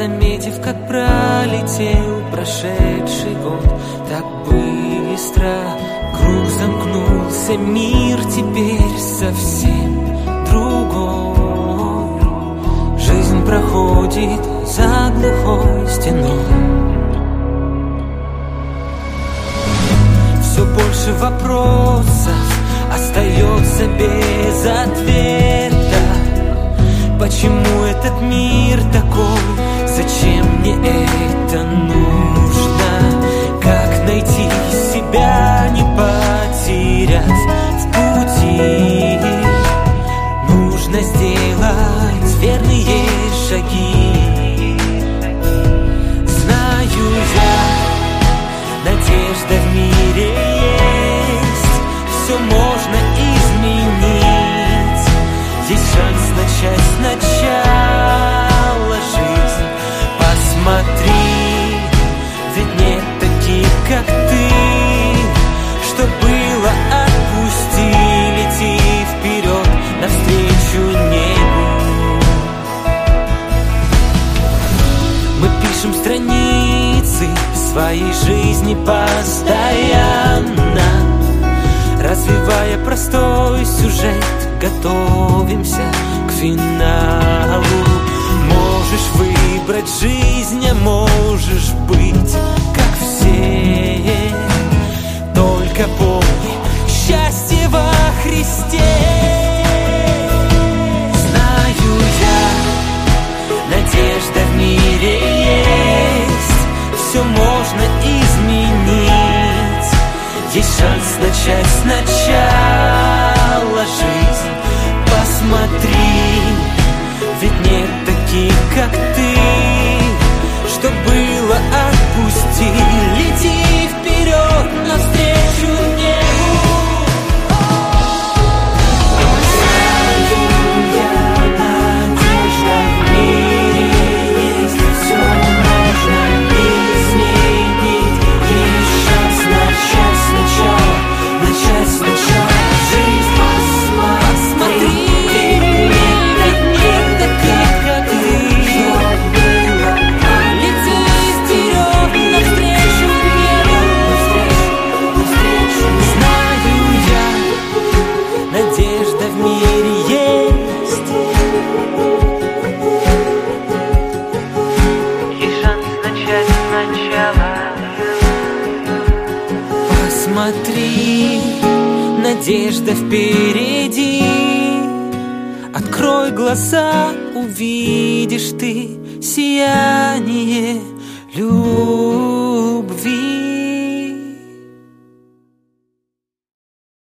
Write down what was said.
заметив, как пролетел прошедший год. Так быстро круг замкнулся, мир теперь совсем другой. Жизнь проходит за глухой стеной. Все больше вопросов остается без ответа. Почему этот мир такой? Зачем мне это нужно? Как найти себя, не потерять в пути? Нужно сделать верные шаги. Знаю я, надежда в мире есть. Все можно изменить. Есть шанс начать сначала жизнь. Посмотри, ведь нет таких, как ты. Что было, отпусти, лети вперед, навстречу небу. Мы пишем страницы своей жизни постоянно, развивая простой сюжет, готовимся к финалу. Можешь выбрать жизнь, а можешь быть как все. Только помни, счастье во Христе. Знаю я, надежда в мире есть. Все можно изменить. Есть шанс начать сначала жизнь. Посмотри, ведь нет таких, как ты. Что было, отпусти, лети вперед, навстречу небу. Надежда в мире есть. Все можно изменить. Есть шанс начать сначала. Начать сначала жизнь. Посмотри, ведь нет таких, как ты. Лети вперед, навстречу небу. Знаю я, надежда в мире есть. Есть шанс начать сначала. Посмотри, надежда впереди. Открой глаза, увидишь ты сияние любви.